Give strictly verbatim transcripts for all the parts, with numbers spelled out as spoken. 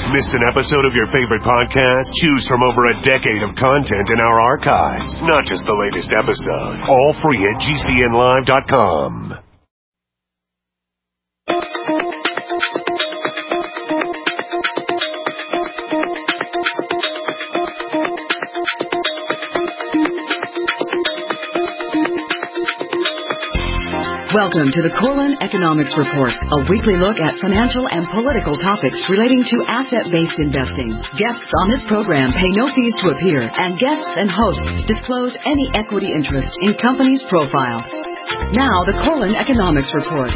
Missed an episode of your favorite podcast? Choose from over a decade of content in our archives, not just the latest episode. All free at G C N live dot com. Welcome to the Korelin Economics Report, a weekly look at financial and political topics relating to asset-based investing. Guests on this program pay no fees to appear, and guests and hosts disclose any equity interest in companies' profiles. Now, the Korelin Economics Report.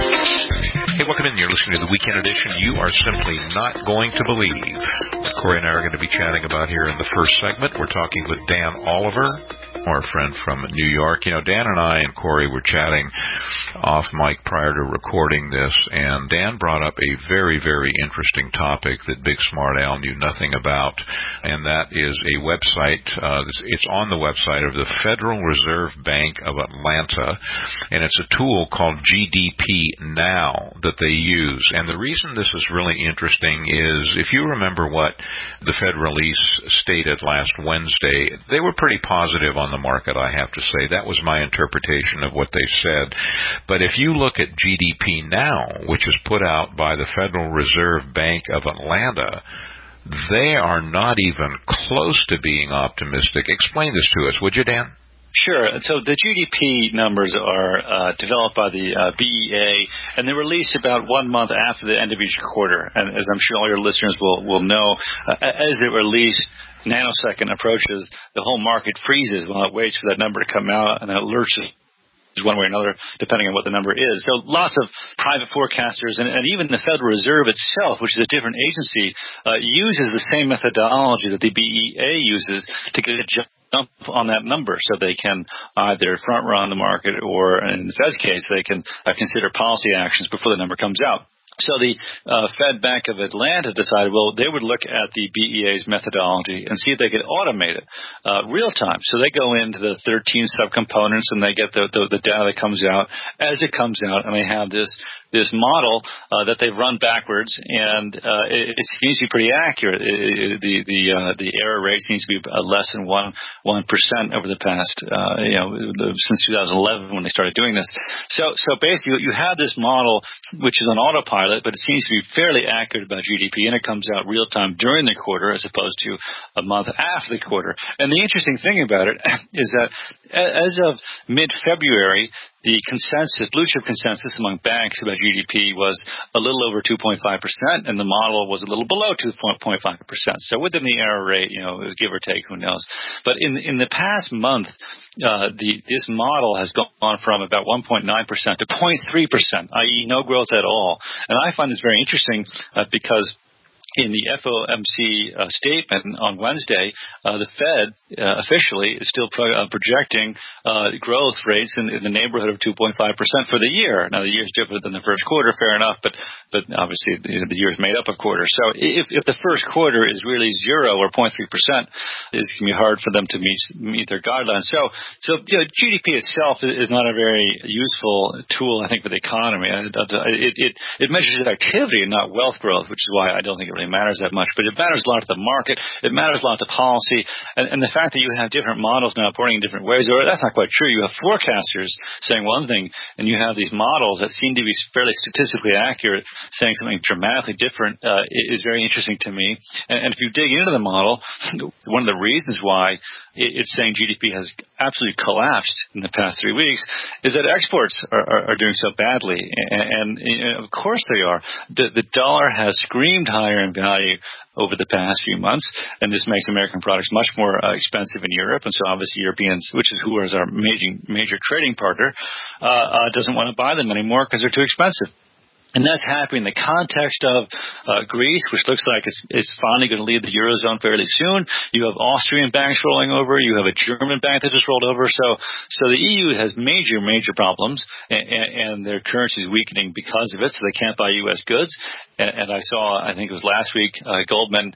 Hey, welcome in. You're listening to the Weekend Edition. You are simply not going to believe what Corey and I are going to be chatting about here in the first segment. We're talking with Dan Oliver, our friend from New York. You know, Dan and I and Corey were chatting off mic prior to recording this, and Dan brought up a very, very interesting topic that Big Smart Al knew nothing about, and that is a website. Uh, it's on the website of the Federal Reserve Bank of Atlanta, and it's a tool called G D P Now that they use. And the reason this is really interesting is, if you remember what the Fed release stated last Wednesday, they were pretty positive on the market, I have to say. That was my interpretation of what they said. But if you look at G D P Now, which is put out by the Federal Reserve Bank of Atlanta, they are not even close to being optimistic. Explain this to us, would you, Dan? Sure. So the G D P numbers are uh, developed by the uh, B E A, and they're released about one month after the end of each quarter. And as I'm sure all your listeners will, will know, uh, as it released, nanosecond approaches, the whole market freezes while it waits for that number to come out, and it alerts it one way or another, depending on what the number is. So lots of private forecasters, and, and even the Federal Reserve itself, which is a different agency, uh, uses the same methodology that the B E A uses to get a jump on that number, so they can either front run the market, or in the Fed's case, they can uh, consider policy actions before the number comes out. So the uh, Fed Bank of Atlanta decided, well, they would look at the B E A's methodology and see if they could automate it uh, real time. So they go into the thirteen subcomponents, and they get the, the, the data that comes out as it comes out, and they have this this model uh, that they've run backwards, and uh, it, it seems to be pretty accurate. It, it, the the uh, the error rate seems to be uh, less than one one percent over the past, uh, you know, since two thousand eleven when they started doing this. So so basically, you have this model which is on autopilot, but it seems to be fairly accurate about G D P, and it comes out real time during the quarter as opposed to a month after the quarter. And the interesting thing about it is that as of mid-February, the consensus, blue chip consensus among banks about G D P was a little over two point five percent, and the model was a little below two point five percent. So within the error rate, you know, give or take, who knows. But in in the past month, uh, the this model has gone from about one point nine percent to zero point three percent, that is no growth at all. And I find this very interesting uh, because in the F O M C uh, statement on Wednesday, uh, the Fed uh, officially is still pro- uh, projecting uh, growth rates in, in the neighborhood of two point five percent for the year. Now, the year is different than the first quarter, fair enough, but but obviously the, the year is made up of quarters. So if, if the first quarter is really zero or zero point three percent, it's going to be hard for them to meet meet their guidelines. So so you know, G D P itself is not a very useful tool, I think, for the economy. It it, it, it measures activity and not wealth growth, which is why I don't think it really matters that much, but it matters a lot to the market. It matters a lot to policy, and, and the fact that you have different models now reporting in different ways, or that's not quite true. You have forecasters saying one thing, and you have these models that seem to be fairly statistically accurate saying something dramatically different. Uh, is very interesting to me. And, and if you dig into the model, one of the reasons why it's saying G D P has absolutely collapsed in the past three weeks is that exports are, are, are doing so badly, and, and, and of course they are. The, the dollar has screamed higher in value over the past few months, and this makes American products much more uh, expensive in Europe, and so obviously Europeans, which is who is our major, major trading partner, uh, uh, doesn't want to buy them anymore because they're too expensive. And that's happening in the context of uh, Greece, which looks like it's, it's finally going to leave the Eurozone fairly soon. You have Austrian banks rolling over. You have a German bank that just rolled over. So so the E U has major, major problems, and, and their currency is weakening because of it, so they can't buy U S goods. And, and I saw, I think it was last week, uh, Goldman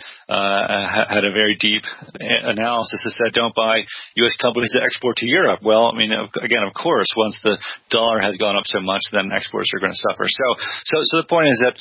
uh, had a very deep analysis that said don't buy U S companies that export to Europe. Well, I mean, again, of course, once the dollar has gone up so much, then exports are going to suffer. So So, so the point is that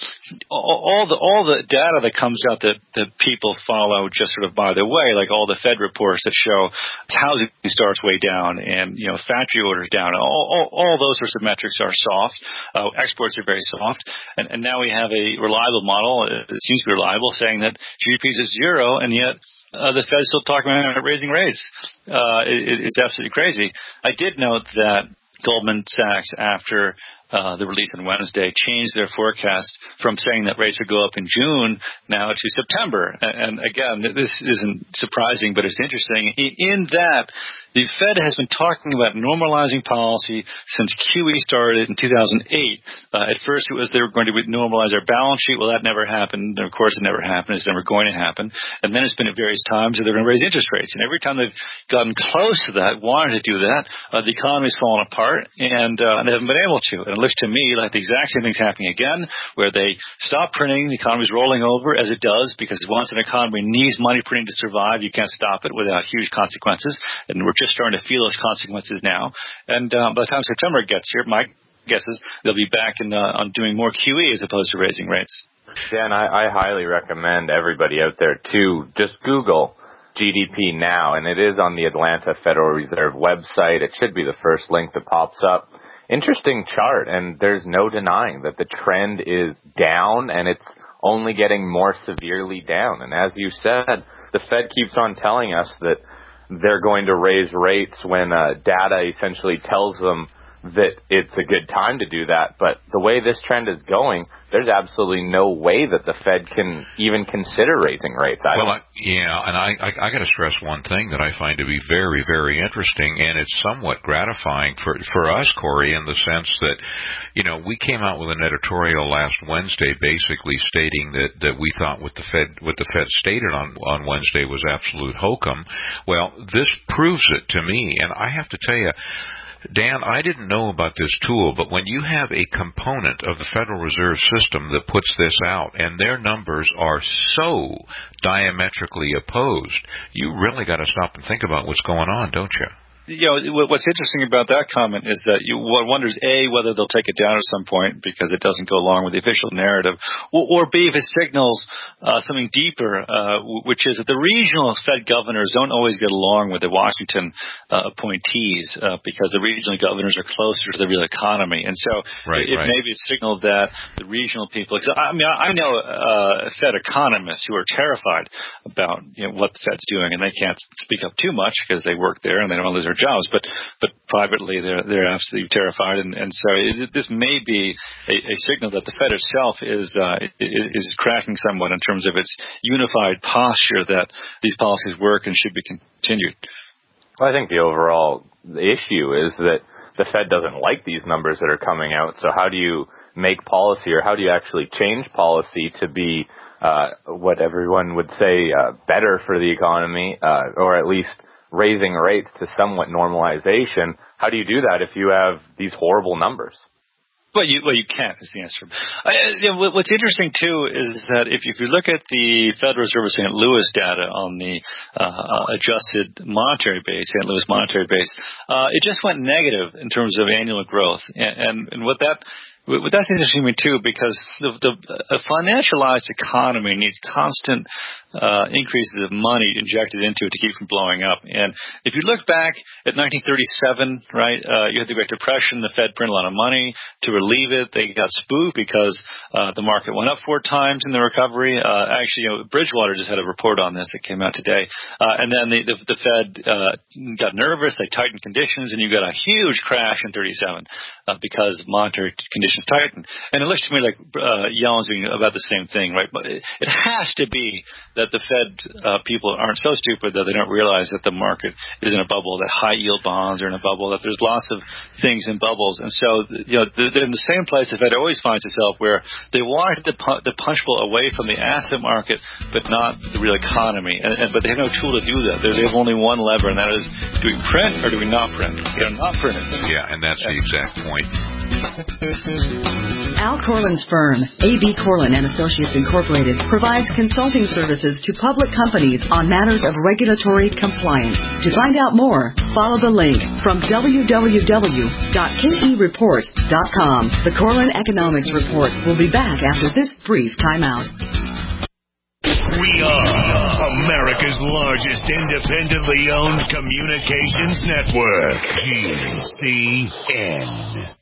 all the all the data that comes out that, that people follow just sort of by the way, like all the Fed reports that show housing starts way down and, you know, factory orders down, all, all, all those sorts of metrics are soft. Uh, exports are very soft. And, and now we have a reliable model, it seems to be reliable, saying that G D P is at zero, and yet uh, the Fed's still talking about raising rates. Uh, it, it's absolutely crazy. I did note that Goldman Sachs, after uh, the release on Wednesday, changed their forecast from saying that rates would go up in June now to September. And, and again, this isn't surprising, but it's interesting in that the Fed has been talking about normalizing policy since Q E started in two thousand eight. Uh, at first, it was they were going to normalize our balance sheet. Well, that never happened. And of course, it never happened. It's never going to happen. And then it's been at various times that they're going to raise interest rates. And every time they've gotten close to that, wanted to do that, uh, the economy's fallen apart, and, uh, and they haven't been able to. And it looks to me like the exact same thing's happening again, where they stop printing, the economy's rolling over, as it does, because once an economy needs money printing to survive, you can't stop it without huge consequences. And we're just starting to feel those consequences now. And uh, by the time September gets here, my guess is they'll be back in, uh, on doing more Q E as opposed to raising rates. Dan, I, I highly recommend everybody out there to just Google G D P now, and it is on the Atlanta Federal Reserve website. It should be the first link that pops up. Interesting chart, and there's no denying that the trend is down, and it's only getting more severely down. And as you said, the Fed keeps on telling us that they're going to raise rates when uh, data essentially tells them that it's a good time to do that. But the way this trend is going, there's absolutely no way that the Fed can even consider raising rates. I well, I, yeah, and I, I, I got to stress one thing that I find to be very, very interesting, and it's somewhat gratifying for for us, Corey, in the sense that, you know, we came out with an editorial last Wednesday basically stating that, that we thought what the Fed what the Fed stated on on Wednesday was absolute hokum. Well, this proves it to me, and I have to tell you, Dan, I didn't know about this tool, but when you have a component of the Federal Reserve System that puts this out, and their numbers are so diametrically opposed, you really got to stop and think about what's going on, don't you? You know, what's interesting about that comment is that you one wonders, A, whether they'll take it down at some point because it doesn't go along with the official narrative, or, or B, if it signals uh, something deeper, uh, which is that the regional Fed governors don't always get along with the Washington uh, appointees uh, because the regional governors are closer to the real economy. And so right, it, it right. may be a signal that the regional people, cause I mean, I know uh, Fed economists who are terrified about, you know, what the Fed's doing, and they can't speak up too much because they work there and they don't want to lose their jobs, but but privately they're they're absolutely terrified, and and so it, this may be a, a signal that the Fed itself is uh, is cracking somewhat in terms of its unified posture that these policies work and should be continued. Well, I think the overall issue is that the Fed doesn't like these numbers that are coming out. So how do you make policy, or how do you actually change policy to be uh, what everyone would say uh, better for the economy, uh, or at least raising rates to somewhat normalization? How do you do that if you have these horrible numbers? Well, you well you can't is the answer. Uh, you know, what's interesting too is that if, if you look at the Federal Reserve Saint Louis data on the uh, adjusted monetary base, Saint Louis monetary base, uh, it just went negative in terms of annual growth, and and, and what that. But that's interesting to me, too, because the, the, a financialized economy needs constant uh, increases of money injected into it to keep it from blowing up. And if you look back at nineteen thirty-seven, right, uh, you had the Great Depression, the Fed printed a lot of money to relieve it. They got spooked because uh, the market went up four times in the recovery. Uh, actually, you know, Bridgewater just had a report on this that came out today. Uh, and then the, the, the Fed uh, got nervous. They tightened conditions, and you got a huge crash in thirty-seven uh, because monetary conditions tightened. And it looks to me like uh, Yellen's doing about the same thing, right? But it, it has to be that the Fed uh, people aren't so stupid that they don't realize that the market is in a bubble, that high yield bonds are in a bubble, that there's lots of things in bubbles. And so, you know, they're in the same place the Fed always finds itself, where they want the, the punch bowl away from the asset market, but not the real economy. And, and, but they have no tool to do that. They have only one lever, and that is, do we print or do we not print? They're not print it. Yeah, and that's the exact point. Al Corlin's firm, A B. Corlin and Associates Incorporated, provides consulting services to public companies on matters of regulatory compliance. To find out more, follow the link from w w w dot k e report dot com. The Corlin Economics Report will be back after this brief timeout. We are America's largest independently owned communications network, G C N.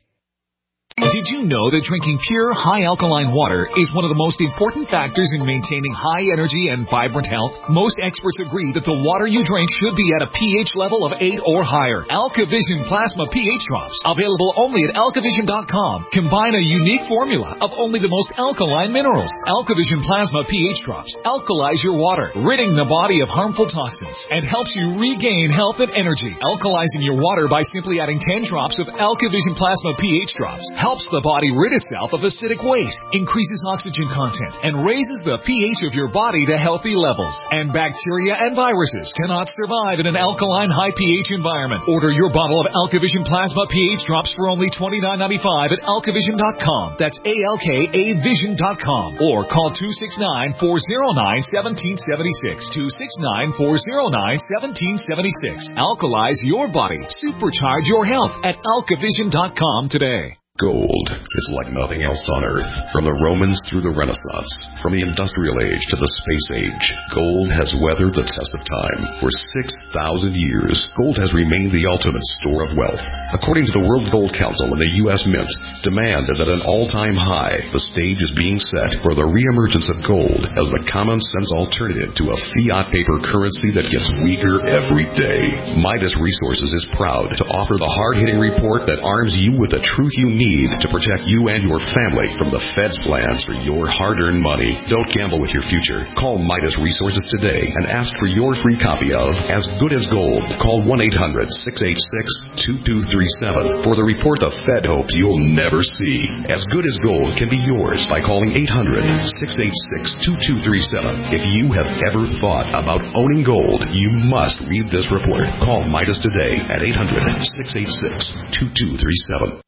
Did you know that drinking pure, high-alkaline water is one of the most important factors in maintaining high energy and vibrant health? Most experts agree that the water you drink should be at a pH level of eight or higher. AlkaVision Plasma pH Drops, available only at alkavision dot com, combine a unique formula of only the most alkaline minerals. AlkaVision Plasma pH Drops alkalize your water, ridding the body of harmful toxins, and helps you regain health and energy. Alkalizing your water by simply adding ten drops of AlkaVision Plasma pH Drops helps the body rid itself of acidic waste, increases oxygen content, and raises the pH of your body to healthy levels. And bacteria and viruses cannot survive in an alkaline high pH environment. Order your bottle of AlkaVision Plasma pH Drops for only twenty-nine ninety-five at alkavision dot com. That's A L K A vision dot com. Or call two six nine, four oh nine, one seven seven six. two six nine, four oh nine, one seven seven six. Alkalize your body. Supercharge your health at alkavision dot com today. Gold is like nothing else on Earth. From the Romans through the Renaissance, from the Industrial Age to the Space Age, gold has weathered the test of time. For six thousand years, gold has remained the ultimate store of wealth. According to the World Gold Council and the U S Mint, demand is at an all-time high. The stage is being set for the reemergence of gold as the common-sense alternative to a fiat paper currency that gets weaker every day. Midas Resources is proud to offer the hard-hitting report that arms you with the truth you need to protect you and your family from the Fed's plans for your hard-earned money. Don't gamble with your future. Call Midas Resources today and ask for your free copy of As Good as Gold. Call one eight hundred, six eight six, two two three seven for the report the Fed hopes you'll never see. As Good as Gold can be yours by calling eight hundred, six eight six, two two three seven. If you have ever thought about owning gold, you must read this report. Call Midas today at eight hundred, six eight six, two two three seven.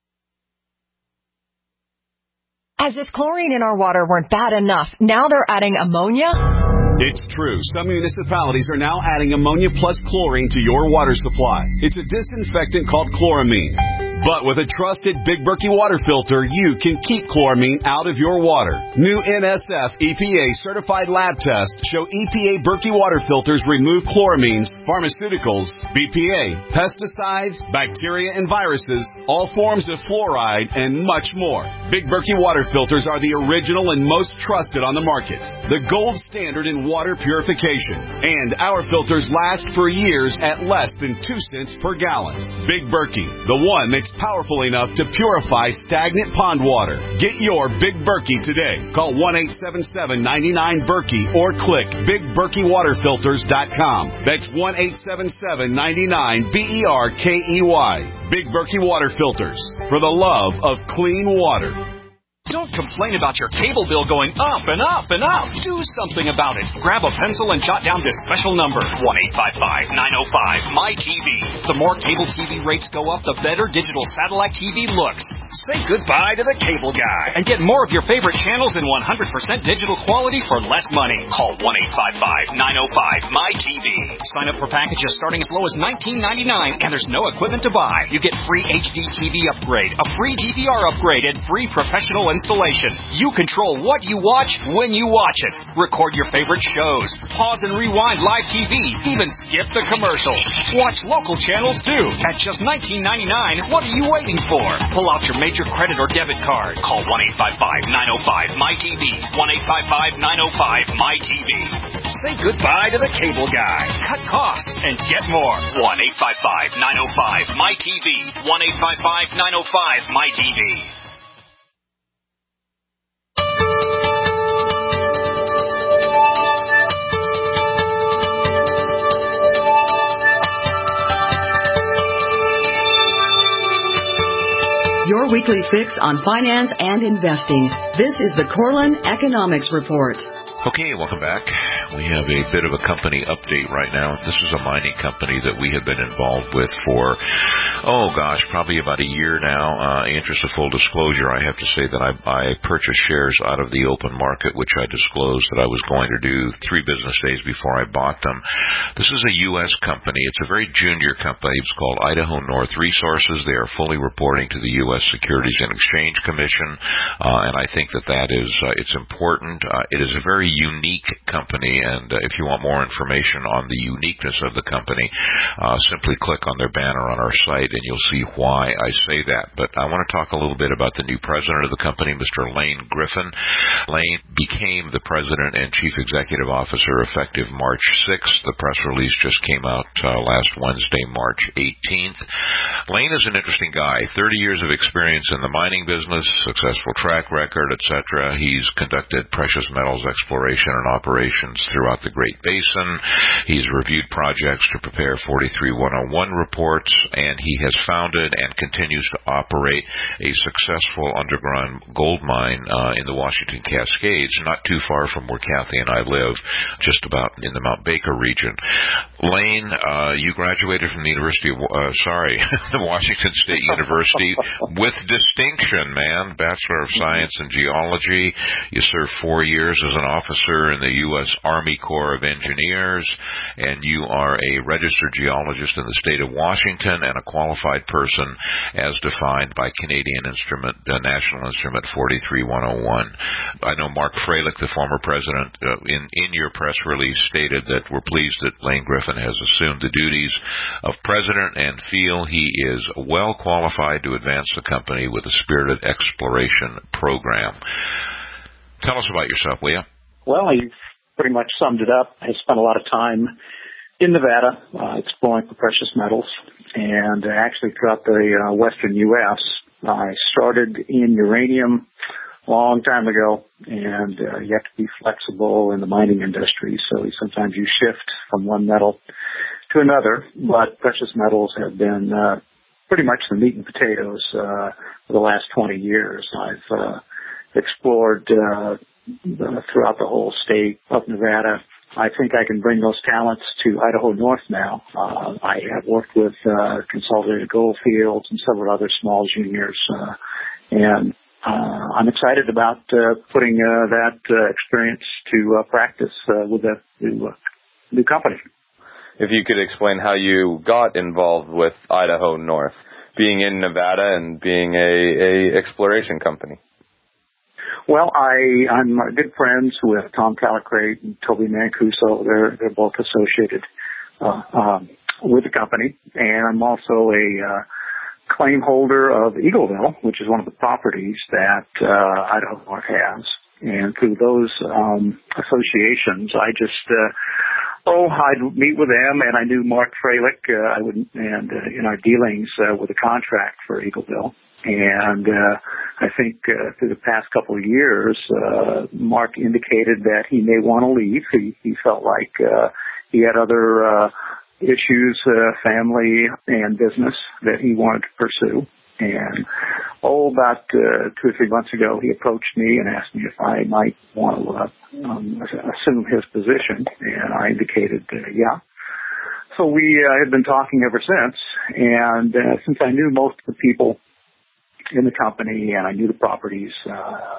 As if chlorine in our water weren't bad enough, now they're adding ammonia? It's true. Some municipalities are now adding ammonia plus chlorine to your water supply. It's a disinfectant called chloramine. But with a trusted Big Berkey water filter, you can keep chloramine out of your water. New N S F E P A certified lab tests show E P A Berkey water filters remove chloramines, pharmaceuticals, B P A, pesticides, bacteria and viruses, all forms of fluoride, and much more. Big Berkey water filters are the original and most trusted on the market. The gold standard in water purification. And our filters last for years at less than two cents per gallon. Big Berkey, the one that's powerful enough to purify stagnant pond water. Get your Big Berkey today. Call one eight seven seven, nine nine, Berkey or click big berkey water filters dot com. That's one eight seven seven, nine nine, B E R K E Y. Big Berkey Water Filters. For the love of clean water. Don't complain about your cable bill going up and up and up. Do something about it. Grab a pencil and jot down this special number, one eight five five, nine oh five, M Y T V. The more cable T V rates go up, the better digital satellite T V looks. Say goodbye to the cable guy and get more of your favorite channels in one hundred percent digital quality for less money. Call one eight five five, nine oh five, M Y T V. Sign up for packages starting as low as nineteen ninety-nine, and there's no equipment to buy. You get free H D T V upgrade, a free D V R upgrade, and free professional installation. You control what you watch when you watch it. Record your favorite shows. Pause and rewind live T V. Even skip the commercials. Watch local channels too. At just nineteen ninety-nine, what are you waiting for? Pull out your major credit or debit card. Call one eight five five, nine oh five, M Y T V. one eight five five, nine oh five, M Y T V. Say goodbye to the cable guy. Cut costs and get more. one eight five five, nine oh five, M Y T V. one eight five five, nine oh five, M Y T V. Your weekly fix on finance and investing. This is the Corlin Economics Report. Okay, welcome back. We have a bit of a company update right now. This is a mining company that we have been involved with for, oh gosh, probably about a year now. Uh, in interest of full disclosure, I have to say that I, I purchased shares out of the open market, which I disclosed that I was going to do three business days before I bought them. This is a U S company. It's a very junior company. It's called Idaho North Resources. They are fully reporting to the U S Securities and Exchange Commission, uh, and I think that that is, uh, it's important. Uh, it is a very unique company, and uh, if you want more information on the uniqueness of the company, uh, simply click on their banner on our site and you'll see why I say that. But I want to talk a little bit about the new president of the company, Mister Lane Griffin. Lane became the president and chief executive officer effective March sixth. The press release just came out uh, last Wednesday, March eighteenth. Lane is an interesting guy. thirty years of experience in the mining business, successful track record, et cetera. He's conducted precious metals exploration and operations throughout the Great Basin. He's reviewed projects to prepare forty-three one oh one reports, and he has founded and continues to operate a successful underground gold mine uh, in the Washington Cascades, not too far from where Kathy and I live, just about in the Mount Baker region. Lane, uh, you graduated from the University of, uh, sorry, the Washington State University with distinction, man. Bachelor of Science in Geology. You served four years as an officer in the U S Army Corps of Engineers, and you are a registered geologist in the state of Washington and a qualified person as defined by Canadian Instrument, uh, National Instrument forty-three one oh one. I know Mark Freilich, the former president, uh, in, in your press release stated that we're pleased that Lane Griffin has assumed the duties of president and feel he is well qualified to advance the company with a spirited exploration program. Tell us about yourself, will you? Well, you've pretty much summed it up. I spent a lot of time in Nevada uh, exploring for precious metals, and uh, actually throughout the uh, western U S I started in uranium a long time ago, and uh, you have to be flexible in the mining industry, so sometimes you shift from one metal to another, but precious metals have been uh, pretty much the meat and potatoes uh, for the last twenty years. I've uh, explored uh, throughout the whole state of Nevada. I think I can bring those talents to Idaho North now. Uh, I have worked with uh, Consolidated Goldfields and several other small juniors, uh, and uh, I'm excited about uh, putting uh, that uh, experience to uh, practice uh, with the new, uh, new company. If you could explain how you got involved with Idaho North, being in Nevada and being a, a exploration company. Well, I, I'm good friends with Tom Calicrate and Toby Mancuso. They're, they're both associated uh, um, with the company. And I'm also a uh, claim holder of Eagleville, which is one of the properties that uh, Idaho North has. And through those um, associations, I just, uh, oh, I'd meet with them, and I knew Mark Freilich, uh, I would, and uh, in our dealings uh, with a contract for Eagleville. And uh, I think uh, through the past couple of years, uh, Mark indicated that he may want to leave. He, he felt like uh, he had other uh, issues, uh, family and business, that he wanted to pursue. And, oh, about uh, two or three months ago, he approached me and asked me if I might want to uh, um, assume his position. And I indicated, uh, yeah. So we uh, had been talking ever since. And uh, since I knew most of the people in the company, and I knew the properties, uh,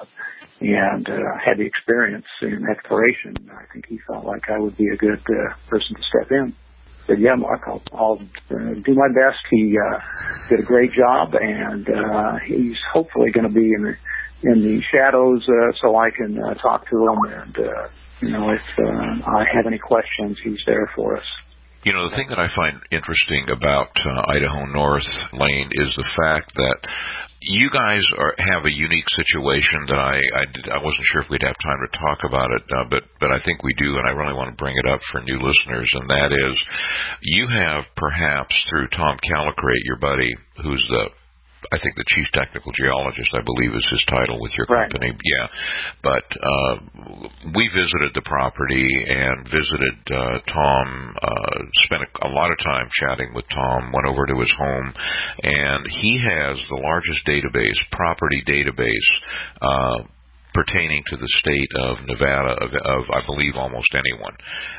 and uh, had the experience in exploration, I think he felt like I would be a good uh, person to step in. I said, yeah, Mark, I'll, I'll uh, do my best. He uh, did a great job, and uh, he's hopefully going to be in the, in the shadows uh, so I can uh, talk to him, and, uh, you know, if uh, I have any questions, he's there for us. You know, the thing that I find interesting about uh, Idaho North, Lane, is the fact that you guys are, have a unique situation that I I, did, I wasn't sure if we'd have time to talk about it, uh, but but I think we do, and I really want to bring it up for new listeners, and that is, you have perhaps through Tom Calicrate, your buddy, who's the I think the chief technical geologist, I believe, is his title with your right. company. Yeah, but uh, we visited the property and visited uh, Tom. Uh, spent a, a lot of time chatting with Tom. Went over to his home, and he has the largest database, property database. Uh, pertaining to the state of Nevada of, of I believe almost anyone.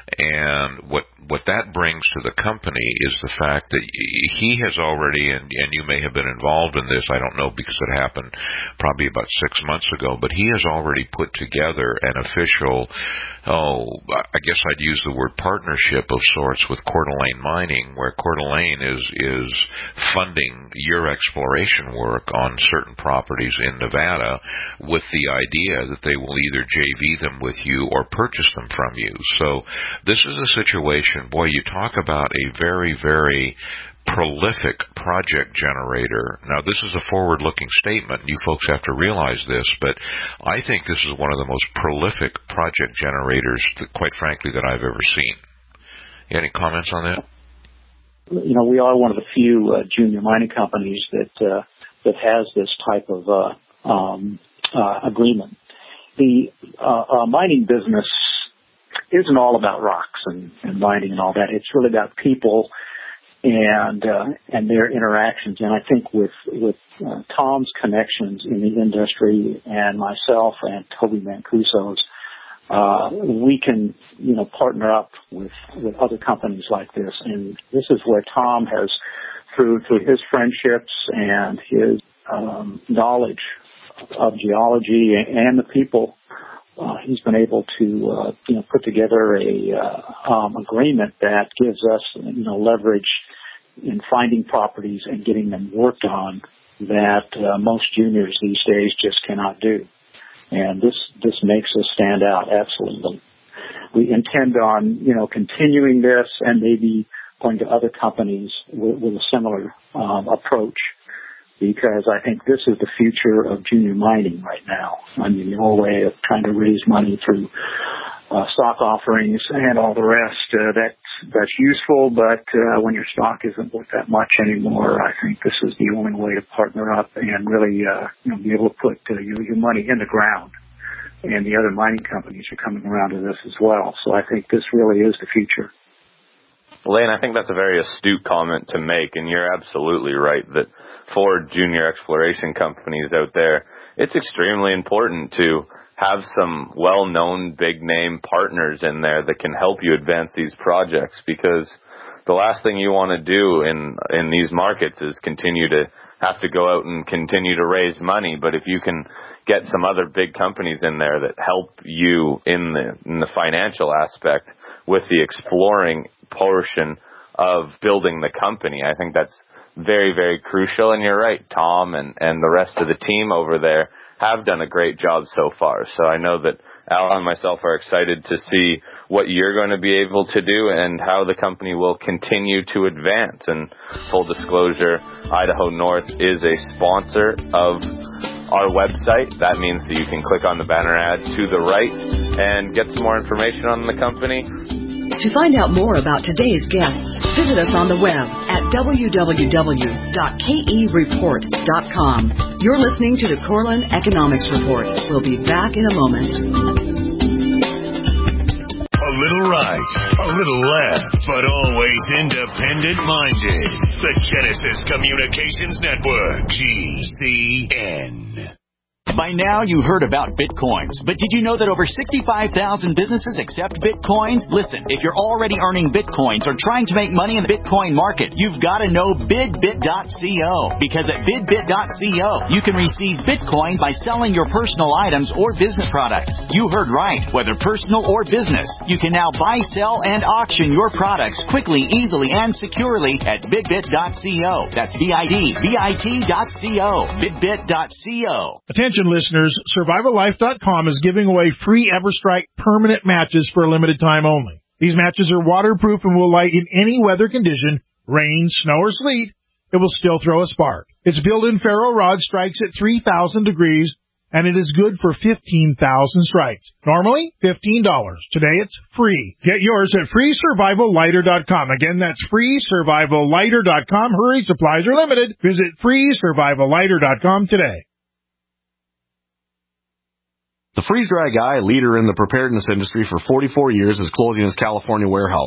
And what what that brings to the company is the fact that he has already, and, and you may have been involved in this, I don't know because it happened probably about six months ago, but he has already put together an official, oh, I guess I'd use the word partnership of sorts with Coeur d'Alene Mining, where Coeur d'Alene is, is funding your exploration work on certain properties in Nevada with the idea that they will either J V them with you or purchase them from you. So this is a situation, boy, you talk about a very, very prolific project generator. Now, this is a forward-looking statement. You folks have to realize this, but I think this is one of the most prolific project generators, that, quite frankly, that I've ever seen. You any comments on that? You know, we are one of the few uh, junior mining companies that uh, that has this type of uh, um, uh, agreement. The uh, uh, mining business isn't all about rocks and, and mining and all that. It's really about people and uh, and their interactions. And I think with with uh, Tom's connections in the industry and myself and Toby Mancuso's, uh, we can, you know, partner up with, with other companies like this. And this is where Tom has, through through his friendships and his um, knowledge of geology and the people, uh, he's been able to, uh, you know, put together a uh, um, agreement that gives us, you know, leverage in finding properties and getting them worked on that uh, most juniors these days just cannot do. And this this makes us stand out, absolutely. We intend on, you know, continuing this and maybe going to other companies with, with a similar um, approach, because I think this is the future of junior mining right now. I mean, the old way of trying to raise money through uh, stock offerings and all the rest, uh, that's, that's useful, but uh, when your stock isn't worth that much anymore, I think this is the only way to partner up and really uh, you know, be able to put uh, your, your money in the ground. And the other mining companies are coming around to this as well. So I think this really is the future. Lane, I think that's a very astute comment to make, and you're absolutely right that for junior exploration companies out there, it's extremely important to have some well-known big-name partners in there that can help you advance these projects, because the last thing you want to do in in these markets is continue to have to go out and continue to raise money. But if you can get some other big companies in there that help you in the in the financial aspect with the exploring portion of building the company, I think that's very, very crucial. And you're right, Tom and, and the rest of the team over there have done a great job so far. So I know that Al and myself are excited to see what you're going to be able to do and how the company will continue to advance. And full disclosure, Idaho North is a sponsor of our website. That means that you can click on the banner ad to the right and get some more information on the company. To find out more about today's guests, visit us on the web at w w w dot k e report dot com. You're listening to the Corlin Economics Report. We'll be back in a moment. A little right, a little left, but always independent-minded. The Genesis Communications Network, G C N. By now, you've heard about Bitcoins, but did you know that over sixty-five thousand businesses accept Bitcoins? Listen, if you're already earning Bitcoins or trying to make money in the Bitcoin market, you've got to know bidbit dot co, because at bidbit dot co, you can receive Bitcoin by selling your personal items or business products. You heard right, whether personal or business. You can now buy, sell, and auction your products quickly, easily, and securely at bidbit dot co. That's B I D B I T dot co, bidbit dot co. Attention listeners, survival life dot com is giving away free EverStrike permanent matches for a limited time only. These matches are waterproof and will light in any weather condition, rain, snow, or sleet. It will still throw a spark. Its built-in ferro rod strikes at three thousand degrees, and it is good for fifteen thousand strikes. Normally, fifteen dollars. Today, it's free. Get yours at free survival lighter dot com. Again, that's free survival lighter dot com. Hurry, supplies are limited. Visit free survival lighter dot com today. The Freeze Dry Guy, leader in the preparedness industry for forty-four years, is closing his California warehouse.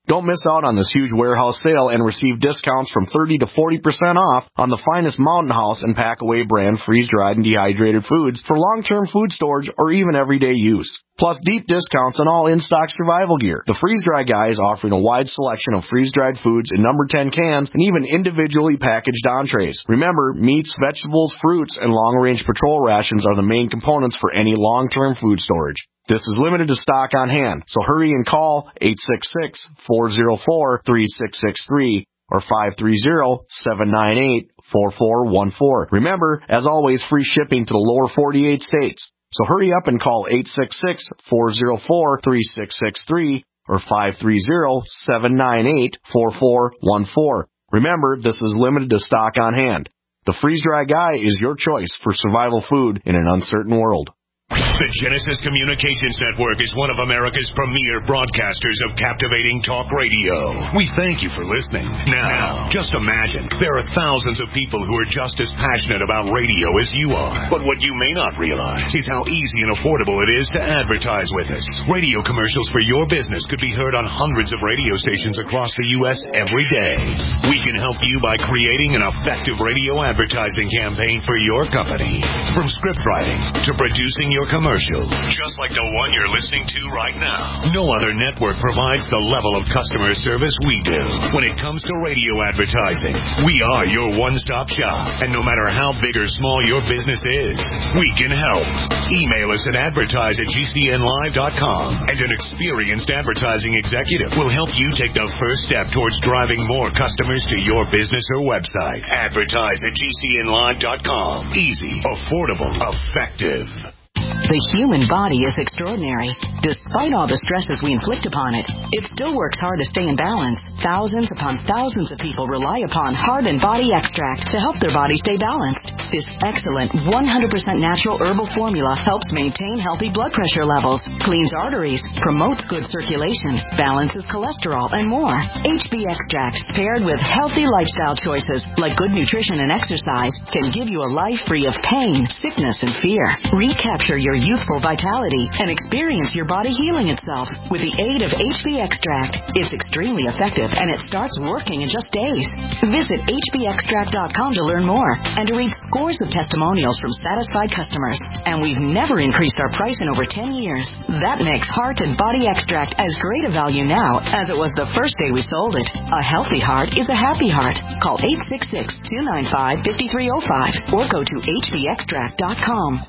Don't miss out on this huge warehouse sale and receive discounts from thirty to forty percent off on the finest Mountain House and Packaway brand freeze-dried and dehydrated foods for long-term food storage or even everyday use. Plus deep discounts on all in-stock survival gear. The Freeze Dry Guy is offering a wide selection of freeze-dried foods in number ten cans and even individually packaged entrees. Remember, meats, vegetables, fruits, and long-range patrol rations are the main components for any long-term food storage. This is limited to stock on hand, so hurry and call eight six six, four zero four, three six six three or five three zero, seven nine eight, four four one four. Remember, as always, free shipping to the lower forty-eight states. So hurry up and call eight six six, four zero four, three six six three or five three zero, seven nine eight, four four one four. Remember, this is limited to stock on hand. The Freeze Dry Guy is your choice for survival food in an uncertain world. The Genesis Communications Network is one of America's premier broadcasters of captivating talk radio. We thank you for listening. Now, just imagine, there are thousands of people who are just as passionate about radio as you are. But what you may not realize is how easy and affordable it is to advertise with us. Radio commercials for your business could be heard on hundreds of radio stations across the U S every day. We can help you by creating an effective radio advertising campaign for your company. From script writing to producing your commercial, just like the one you're listening to right now. No other network provides the level of customer service we do. When it comes to radio advertising, we are your one-stop shop. And no matter how big or small your business is, we can help. Email us at advertise at g c n live dot com, and an experienced advertising executive will help you take the first step towards driving more customers to your business or website. Advertise at g c n live dot com. Easy, affordable, effective. The human body is extraordinary. Despite all the stresses we inflict upon it, it still works hard to stay in balance. Thousands upon thousands of people rely upon Heart and Body Extract to help their body stay balanced. This excellent one hundred percent natural herbal formula helps maintain healthy blood pressure levels, cleans arteries, promotes good circulation, balances cholesterol, and more. H B Extract, paired with healthy lifestyle choices like good nutrition and exercise, can give you a life free of pain, sickness, and fear. Recapture your youthful vitality and experience your body healing itself with the aid of H B Extract. It's extremely effective and it starts working in just days. Visit h b extract dot com to learn more and to read scores of testimonials from satisfied customers. And we've never increased our price in over ten years. That makes Heart and Body Extract as great a value now as it was the first day we sold it. A healthy heart is a happy heart. Call eight six six, two nine five, five three zero five or go to h b extract dot com.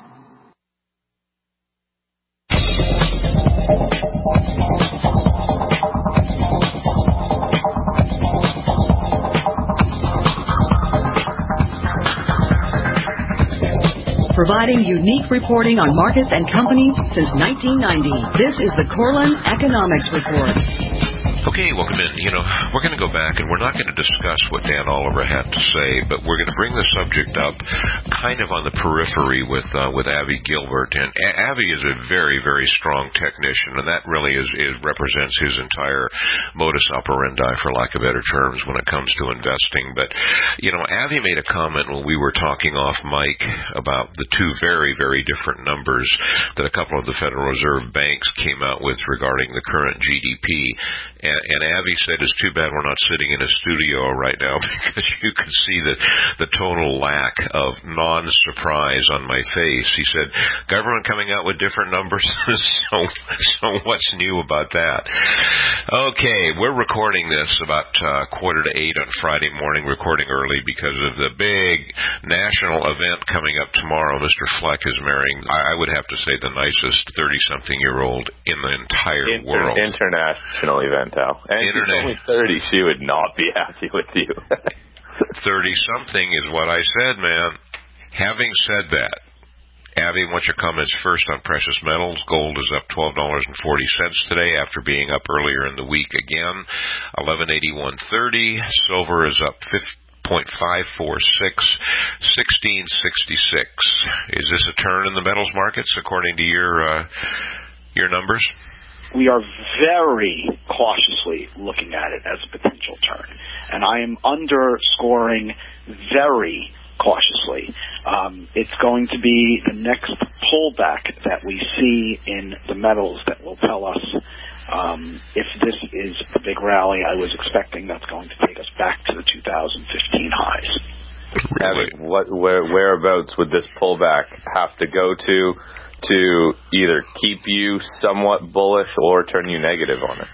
Providing unique reporting on markets and companies since nineteen ninety. This is the Corlin Economics Report. Okay, welcome in. You know, we're going to go back and we're not going to discuss what Dan Oliver had to say, but we're going to bring the subject up kind of on the periphery with uh, with Avi Gilbert. And a- Avi is a very, very strong technician, and that really is, is represents his entire modus operandi, for lack of better terms, when it comes to investing. But, you know, Avi made a comment when we were talking off mic about the two very, very different numbers that a couple of the Federal Reserve banks came out with regarding the current G D P. And And, and Avi said, it's too bad we're not sitting in a studio right now because you could see the, the total lack of non-surprise on my face. He said, government coming out with different numbers? so, so what's new about that? Okay, we're recording this about uh, quarter to eight on Friday morning, recording early because of the big national event coming up tomorrow. Mister Fleck is marrying, I, I would have to say, the nicest thirty-something-year-old in the entire Inter- world. International event. And Internet. she's only thirty. She would not be happy with you. thirty-something is what I said, man. Having said that, Avi, what's your comments first on precious metals? Gold is up twelve dollars and forty cents today after being up earlier in the week again, eleven eighty-one thirty. Silver is up zero point five four six, sixteen sixty-six. Is this a turn in the metals markets according to your uh, your numbers? We are very cautiously looking at it as a potential turn. And I am underscoring very cautiously. Um, it's going to be the next pullback that we see in the metals that will tell us Um, if this is the big rally I was expecting, that's going to take us back to the two thousand fifteen highs. Evan, what, where, whereabouts would this pullback have to go to to either keep you somewhat bullish or turn you negative on it?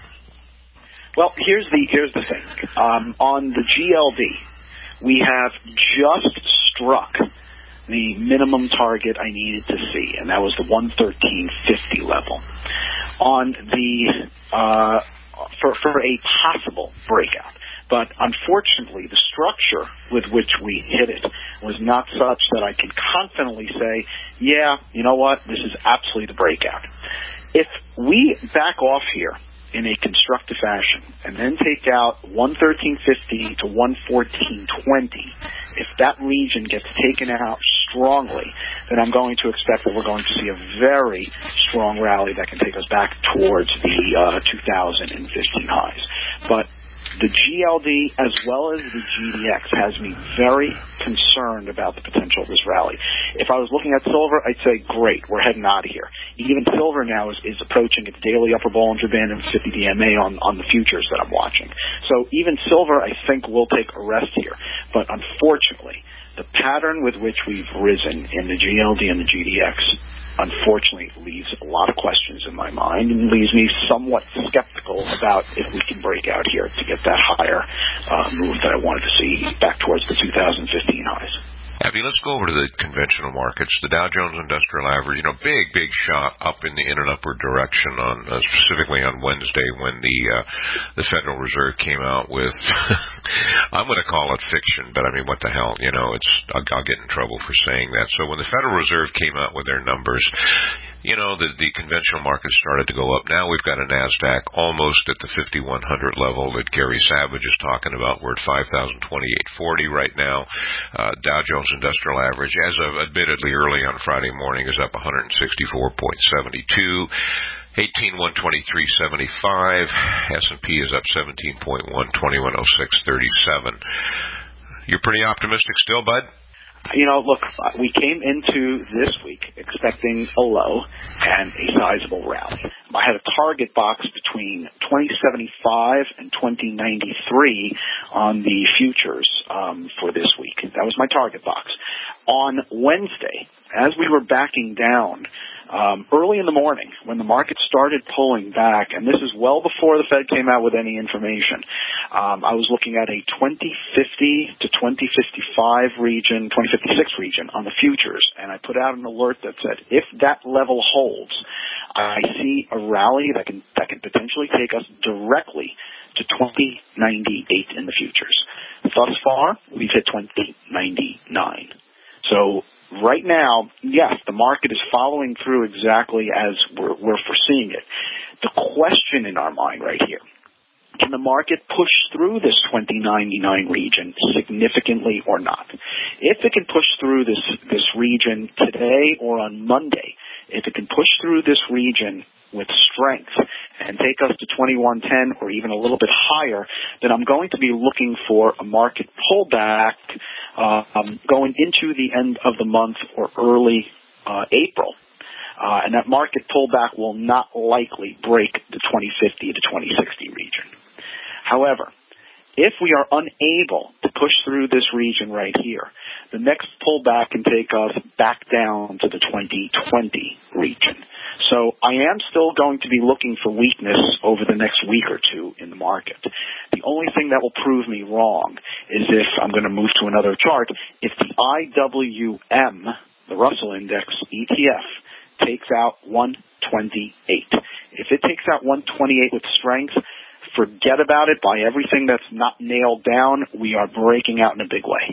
Well, here's the here's the thing. Um, on the G L D, we have just struck the minimum target I needed to see, and that was the one thirteen fifty level. On the uh, for for a possible breakout. But unfortunately, the structure with which we hit it was not such that I can confidently say, yeah, you know what, this is absolutely the breakout. If we back off here in a constructive fashion and then take out one thirteen fifty to one fourteen twenty, if that region gets taken out strongly, then I'm going to expect that we're going to see a very strong rally that can take us back towards the uh, two thousand fifteen highs. But the G L D as well as the G D X has me very concerned about the potential of this rally. If I was looking at silver, I'd say, great, we're heading out of here. Even silver now is, is approaching its daily upper Bollinger Band and fifty D M A on, on the futures that I'm watching. So even silver, I think, will take a rest here. But unfortunately, the pattern with which we've risen in the G L D and the G D X unfortunately leaves a lot of questions in my mind and leaves me somewhat skeptical about if we can break out here to get that higher uh, move that I wanted to see back towards the two thousand fifteen highs. Abby, let's go over to the conventional markets. The Dow Jones Industrial Average, you know, big, big shot up in the in and upward direction on uh, specifically on Wednesday when the uh, the Federal Reserve came out with, I'm going to call it fiction, but I mean, what the hell, you know, it's I'll, I'll get in trouble for saying that. So when the Federal Reserve came out with their numbers, you know, the, the conventional market started to go up. Now we've got a NASDAQ almost at the fifty-one hundred level that Gary Savage is talking about. We're at five thousand twenty-eight forty right now. Uh, Dow Jones Industrial Average, as of admittedly early on Friday morning, is up one sixty-four point seven two. eighteen one twenty-three seventy-five. S and P is up seventeen point one, twenty-one oh six thirty-seven. You're pretty optimistic still, bud? You know, look, we came into this week expecting a low and a sizable rally. I had a target box between twenty seventy-five and twenty ninety-three on the futures um, for this week. That was my target box. On Wednesday, as we were backing down, Um, early in the morning, when the market started pulling back, and this is well before the Fed came out with any information, um, I was looking at a twenty fifty to twenty fifty-five region, twenty fifty-six region on the futures, and I put out an alert that said, if that level holds, I see a rally that can that can potentially take us directly to twenty ninety-eight in the futures. Thus far, we've hit twenty ninety-nine. So right now, yes, the market is following through exactly as we're, we're foreseeing it. The question in our mind right here, can the market push through this twenty ninety-nine region significantly or not? If it can push through this, this region today or on Monday, if it can push through this region with strength and take us to twenty-one ten or even a little bit higher, then I'm going to be looking for a market pullback uh, um, going into the end of the month or early uh, April. Uh, and that market pullback will not likely break the twenty fifty to twenty sixty region. However, if we are unable to push through this region right here, the next pullback can take us back down to the twenty twenty region. So I am still going to be looking for weakness over the next week or two in the market. The only thing that will prove me wrong is if I'm going to move to another chart, if the I W M, the Russell Index E T F, takes out one twenty-eight. If it takes out one twenty-eight with strength, forget about it. By everything that's not nailed down, we are breaking out in a big way.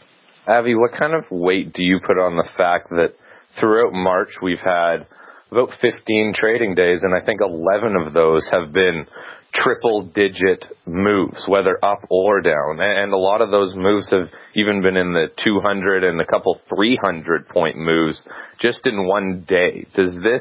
Avi, what kind of weight do you put on the fact that throughout March we've had about fifteen trading days, and I think eleven of those have been triple-digit moves, whether up or down, and a lot of those moves have even been in the two hundred and a couple three hundred point moves just in one day. Does this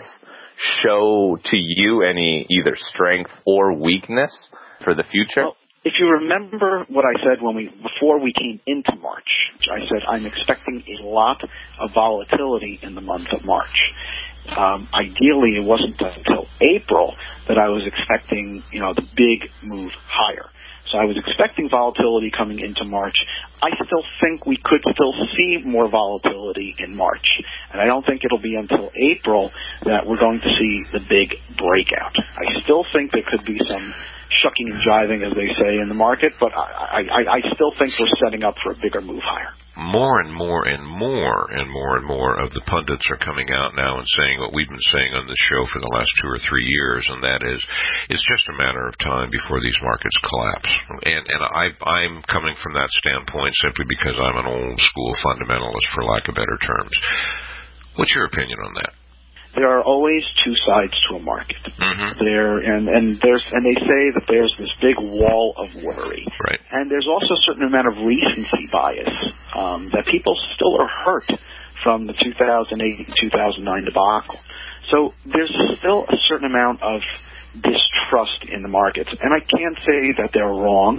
show to you any either strength or weakness for the future? Well, if you remember what I said when we before we came into March, I said I'm expecting a lot of volatility in the month of March. um, ideally it wasn't until April that I was expecting, you know, the big move higher. So I was expecting volatility coming into March. I still think we could still see more volatility in March. And I don't think it'll be until April that we're going to see the big breakout. I still think there could be some shucking and jiving, as they say, in the market, but I, I, I still think we're setting up for a bigger move higher. More and more and more and more and more of the pundits are coming out now and saying what we've been saying on this show for the last two or three years, and that is it's just a matter of time before these markets collapse. And, and I, I'm coming from that standpoint simply because I'm an old-school fundamentalist, for lack of better terms. What's your opinion on that? There are always two sides to a market. Mm-hmm. There and and there's and they say that there's this big wall of worry. Right. And there's also a certain amount of recency bias um, that people still are hurt from the two thousand eight two thousand nine debacle. So there's still a certain amount of distrust in the markets, and I can't say that they're wrong.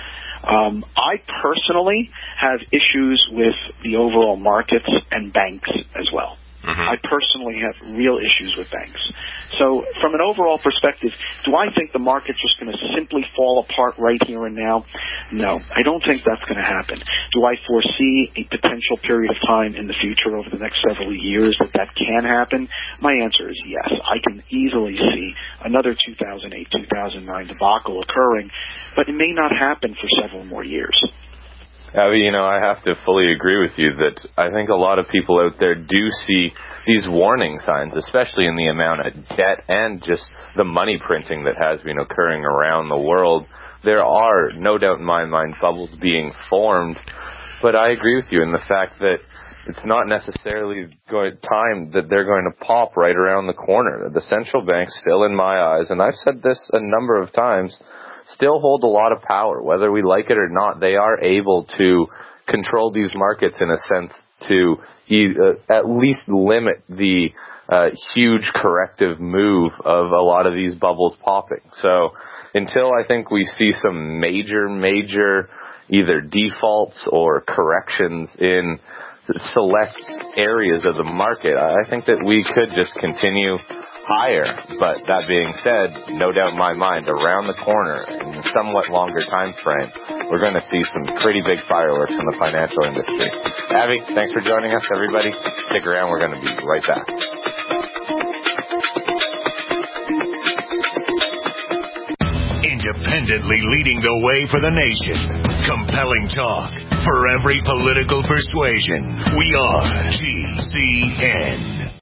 Um, I personally have issues with the overall markets and banks as well. Mm-hmm. I personally have real issues with banks. So from an overall perspective, do I think the market's just going to simply fall apart right here and now? No, I don't think that's going to happen. Do I foresee a potential period of time in the future over the next several years that that can happen? My answer is yes. I can easily see another two thousand eight two thousand nine debacle occurring, but it may not happen for several more years. Abby, you know, I have to fully agree with you that I think a lot of people out there do see these warning signs, especially in the amount of debt and just the money printing that has been occurring around the world. There are, no doubt in my mind, bubbles being formed, but I agree with you in the fact that it's not necessarily going time that they're going to pop right around the corner. The central banks still, in my eyes, and I've said this a number of times, still hold a lot of power. Whether we like it or not, they are able to control these markets in a sense to uh, at least limit the uh, huge corrective move of a lot of these bubbles popping. So until I think we see some major, major either defaults or corrections in select areas of the market, I think that we could just continue higher. But that being said, no doubt in my mind, around the corner in a somewhat longer time frame, we're going to see some pretty big fireworks in the financial industry. Abby, thanks for joining us, everybody. Stick around. We're going to be right back. Independently leading the way for the nation. Compelling talk for every political persuasion. We are G C N.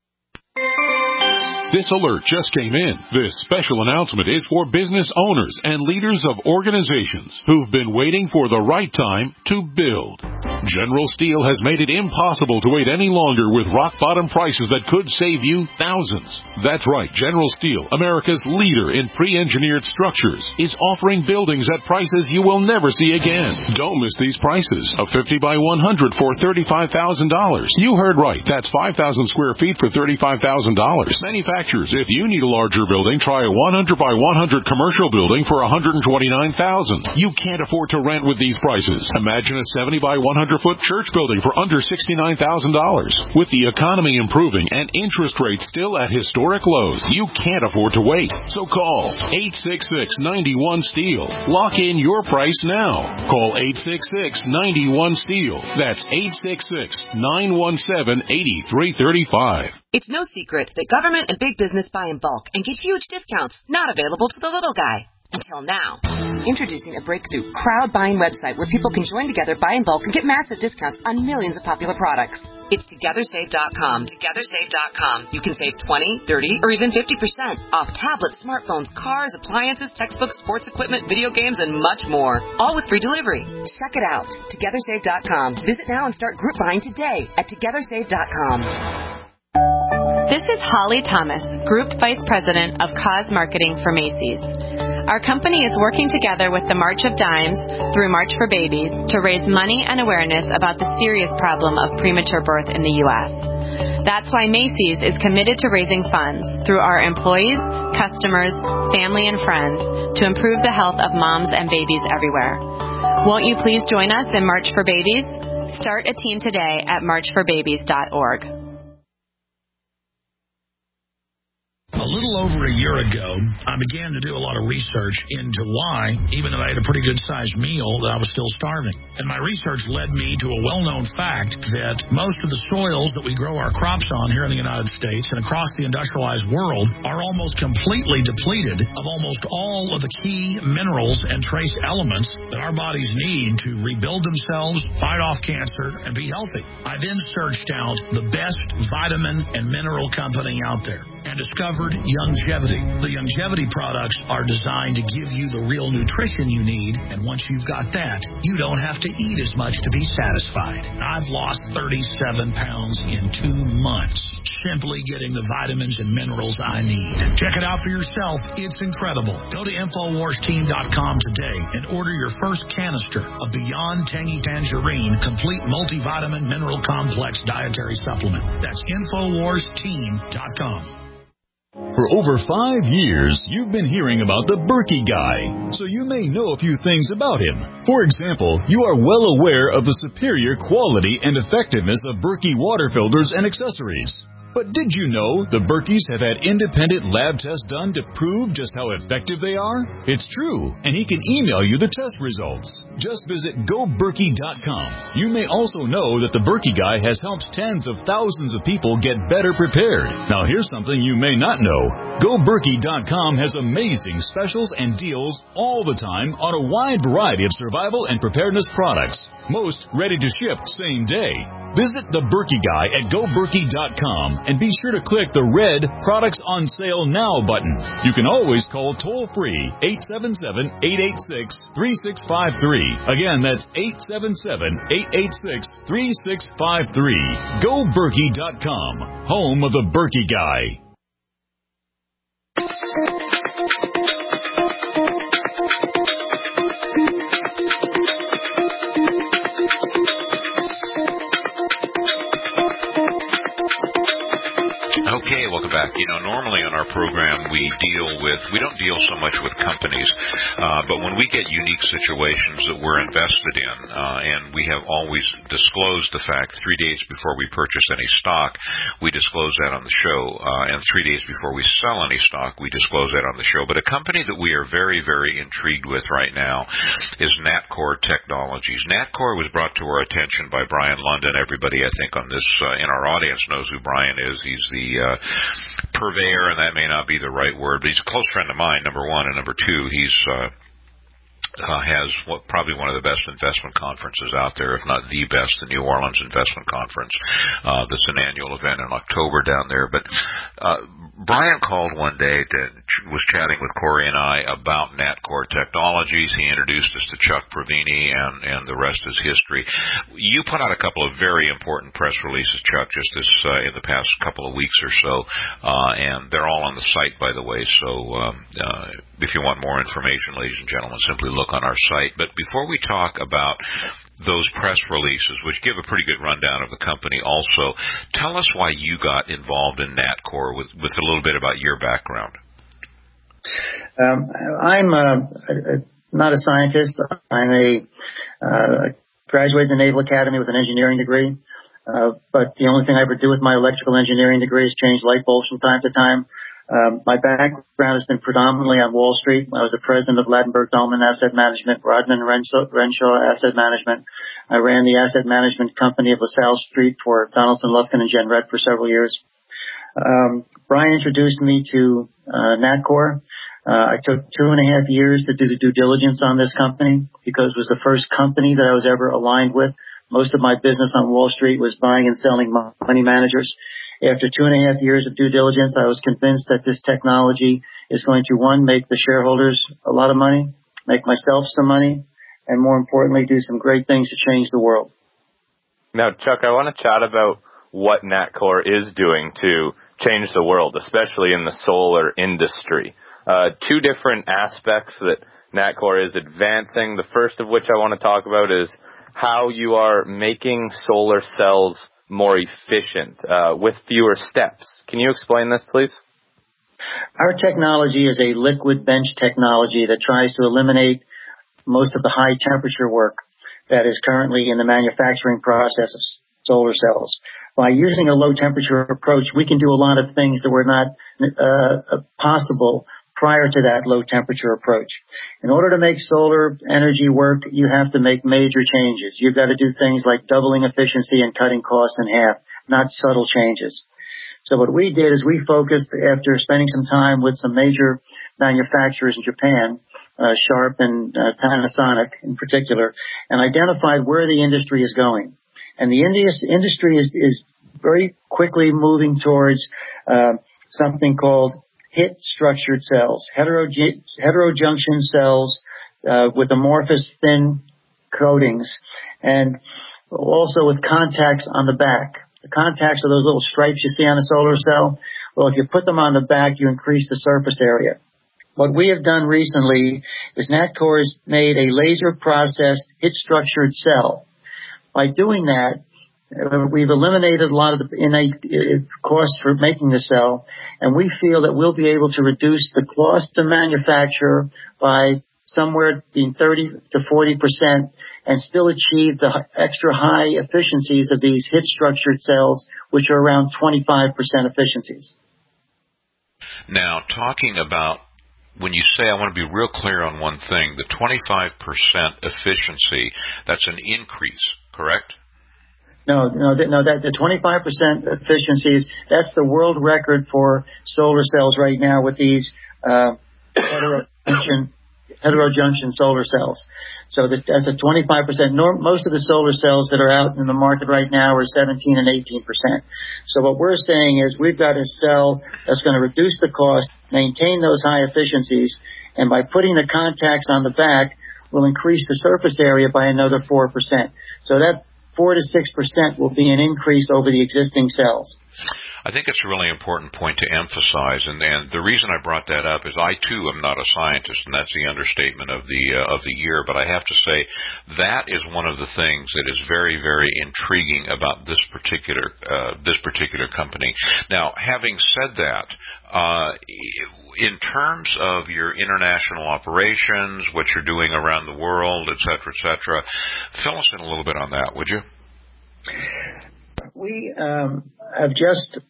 This alert just came in. This special announcement is for business owners and leaders of organizations who've been waiting for the right time to build. General Steel has made it impossible to wait any longer with rock-bottom prices that could save you thousands. That's right. General Steel, America's leader in pre-engineered structures, is offering buildings at prices you will never see again. Don't miss these prices. A fifty by one hundred for thirty-five thousand dollars. You heard right. That's five thousand square feet for thirty-five thousand dollars. Manufacturers, if you need a larger building, try a one hundred by one hundred commercial building for one hundred twenty-nine thousand dollars. You can't afford to rent with these prices. Imagine a seventy by one hundred foot church building for under sixty-nine thousand dollars. With the economy improving and interest rates still at historic lows, you can't afford to wait. So call eight six six, nine one, STEEL. Lock in your price now. Call eight six six, nine one, STEEL. That's eight six six, nine one seven, eight three three five. It's no secret that government and big business buy in bulk and get huge discounts not available to the little guy. Until now. Introducing a breakthrough crowd buying website where people can join together, buy in bulk, and get massive discounts on millions of popular products. It's Together Save dot com. Together Save dot com. You can save twenty, thirty, or even fifty percent off tablets, smartphones, cars, appliances, textbooks, sports equipment, video games, and much more. All with free delivery. Check it out. Together Save dot com. Visit now and start group buying today at Together Save dot com. This is Holly Thomas, Group Vice President of Cause Marketing for Macy's. Our company is working together with the March of Dimes through March for Babies to raise money and awareness about the serious problem of premature birth in the U S. That's why Macy's is committed to raising funds through our employees, customers, family, and friends to improve the health of moms and babies everywhere. Won't you please join us in March for Babies? Start a team today at march for babies dot org. A little over a year ago, I began to do a lot of research into why, even though I had a pretty good-sized meal, that I was still starving. And my research led me to a well-known fact that most of the soils that we grow our crops on here in the United States and across the industrialized world are almost completely depleted of almost all of the key minerals and trace elements that our bodies need to rebuild themselves, fight off cancer, and be healthy. I then searched out the best vitamin and mineral company out there and discovered Youngevity. The Youngevity products are designed to give you the real nutrition you need, and once you've got that, you don't have to eat as much to be satisfied. I've lost thirty-seven pounds in two months simply getting the vitamins and minerals I need. Check it out for yourself. It's incredible. Go to Infowars Team dot com today and order your first canister of Beyond Tangy Tangerine Complete Multivitamin Mineral Complex Dietary Supplement. That's Infowars Team dot com. For over five years, you've been hearing about the Berkey Guy, so you may know a few things about him. For example, you are well aware of the superior quality and effectiveness of Berkey water filters and accessories. But did you know the Berkeys have had independent lab tests done to prove just how effective they are? It's true, and he can email you the test results. Just visit go berkey dot com. You may also know that the Berkey Guy has helped tens of thousands of people get better prepared. Now here's something you may not know. go berkey dot com has amazing specials and deals all the time on a wide variety of survival and preparedness products. Most ready to ship same day. Visit the Berkey Guy at go berkey dot com and be sure to click the red Products on Sale Now button. You can always call toll-free eight seven seven, eight eight six, three six five three. Again, that's eight seven seven, eight eight six, three six five three. go berkey dot com, home of the Berkey Guy. Okay, welcome back. You know, normally on our program we deal with, we don't deal so much with companies, uh, but when we get unique situations that we're invested in, uh, and we have always disclosed the fact three days before we purchase any stock, we disclose that on the show, uh, and three days before we sell any stock, we disclose that on the show. But a company that we are very, very intrigued with right now is Natcor Technologies. Natcor was brought to our attention by Brian London. Everybody, I think, on this, uh, in our audience knows who Brian is. He's the uh, purveyor, and that may not be the right word, but he's a close friend of mine, number one, and number two, he's uh, uh, has what, probably one of the best investment conferences out there, if not the best, the New Orleans Investment Conference. Uh, that's an annual event in October down there. But uh, Brian called one day, to, was chatting with Corey and I about Natcor Technologies. He introduced us to Chuck Provini, and, and the rest is history. You put out a couple of very important press releases, Chuck, just this uh, in the past couple of weeks or so, uh, and they're all on the site, by the way. So um, uh, if you want more information, ladies and gentlemen, simply look on our site. But before we talk about those press releases, which give a pretty good rundown of the company also, tell us why you got involved in Natcor with, with a little bit about your background. Um, I'm uh, not a scientist. I'm a uh, graduated the Naval Academy with an engineering degree, uh, but the only thing I ever do with my electrical engineering degree is change light bulbs from time to time. Um, my background has been predominantly on Wall Street. I was the president of Ladenburg Thalmann Asset Management, Rodman Renshaw, Renshaw Asset Management. I ran the asset management company of LaSalle Street for Donaldson, Lufkin, and Jen Red for several years. Um, Brian introduced me to uh, Natcor. Uh, I took two and a half years to do the due diligence on this company because it was the first company that I was ever aligned with. Most of my business on Wall Street was buying and selling money managers. After two and a half years of due diligence, I was convinced that this technology is going to, one, make the shareholders a lot of money, make myself some money, and more importantly, do some great things to change the world. Now, Chuck, I want to chat about what Natcor is doing to change the world, especially in the solar industry. Uh, two different aspects that Natcor is advancing. The first of which I want to talk about is how you are making solar cells more efficient, uh, with fewer steps. Can you explain this, please? Our technology is a liquid bench technology that tries to eliminate most of the high temperature work that is currently in the manufacturing process solar cells. By using a low temperature approach, we can do a lot of things that were not uh, possible prior to that low temperature approach. In order to make solar energy work, you have to make major changes. You've got to do things like doubling efficiency and cutting costs in half, not subtle changes. So what we did is we focused, after spending some time with some major manufacturers in Japan, uh, Sharp and uh, Panasonic in particular, and identified where the industry is going. And the industry is, is very quickly moving towards uh, something called H I T structured cells, heteroge- heterojunction cells uh, with amorphous thin coatings, and also with contacts on the back. The contacts are those little stripes you see on a solar cell. Well, if you put them on the back, you increase the surface area. What we have done recently is Natcor has made a laser processed H I T structured cell. By doing that, uh, we've eliminated a lot of the innate uh, costs for making the cell, and we feel that we'll be able to reduce the cost to manufacture by somewhere between thirty to forty percent and still achieve the extra high efficiencies of these H I T structured cells, which are around twenty-five percent efficiencies. Now, talking about, when you say, I want to be real clear on one thing, the twenty-five percent efficiency, that's an increase, correct? No, no, no. That the twenty-five percent efficiencies, that's the world record for solar cells right now with these uh, heterojunction, heterojunction solar cells. So that, that's a twenty-five percent. Norm, most of the solar cells that are out in the market right now are seventeen and eighteen percent. So what we're saying is we've got a cell that's going to reduce the cost, maintain those high efficiencies, and by putting the contacts on the back, will increase the surface area by another four percent. So that four to six percent will be an increase over the existing cells. I think it's a really important point to emphasize, and, and the reason I brought that up is I too am not a scientist, and that's the understatement of the uh, of the year. But I have to say that is one of the things that is very, very intriguing about this particular uh, this particular company. Now, having said that, uh, in terms of your international operations, what you're doing around the world, et cetera, et cetera, fill us in a little bit on that, would you? We um, have just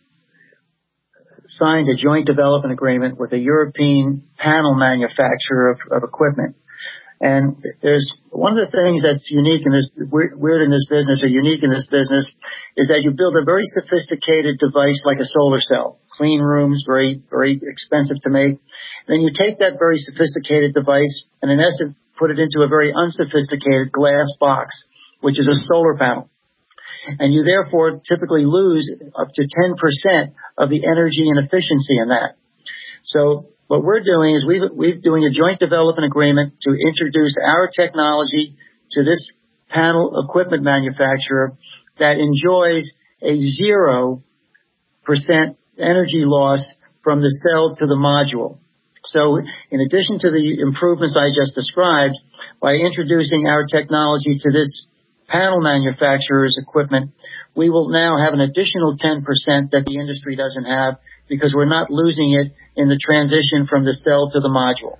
signed a joint development agreement with a European panel manufacturer of, of equipment. And there's one of the things that's unique in this, weird in this business, or unique in this business, is that you build a very sophisticated device like a solar cell. Clean rooms, very, very expensive to make. Then you take that very sophisticated device and in essence put it into a very unsophisticated glass box, which is a solar panel. And you therefore typically lose up to ten percent of the energy and efficiency in that. So what we're doing is we've, we're doing a joint development agreement to introduce our technology to this panel equipment manufacturer that enjoys a zero percent energy loss from the cell to the module. So in addition to the improvements I just described, by introducing our technology to this panel manufacturer's equipment, we will now have an additional ten percent that the industry doesn't have because we're not losing it in the transition from the cell to the module.